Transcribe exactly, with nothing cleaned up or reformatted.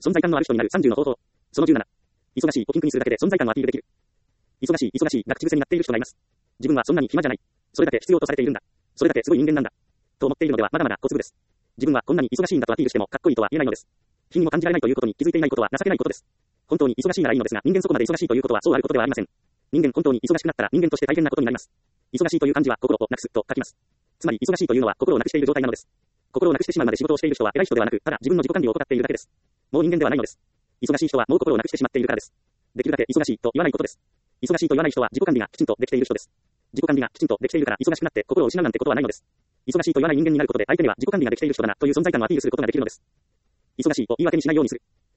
存在感のある人になるさんじゅうの方法。そのじゅうなな。忙しいをピンクにするだけで存在感をアピールできる。忙しい、忙しいが口癖になっている人がいます。自分はそんなに暇じゃない。それだけ必要とされているんだ。それだけすごい人間なんだ。と思っているのではまだまだ小粒です。自分はこんなに忙しいんだとアピールしてもかっこいいとは言えないのです。日にも感じられないということに気づいていないことは情けないことです。本当に忙しいならいいのですが、人間そこまで忙しいということはそうあることではありません。人間本当に忙しくなったら人間として大変なことになります。忙しいという漢字は心をなくすと書きます。つまり忙しいというのは心をなくしている状態なのです。心をなくしてしまうまで仕事をしている人は偉い人ではなく、ただ自分の自己管理を怠っているだけです。もう人間ではないのです。忙しい人はもう心をなくしてしまっているからです。できるだけ忙しいと言わないことです。忙しいと言わない人は自己管理がきちんとできている人です。自己管理がきちんとできているから忙しくなって心を失うなんてことはないのです。忙しいと言わない人間になることで相手には自己管理ができている人だなという存在感をアピールすることができるのです。忙しいを言い訳にしないようにする。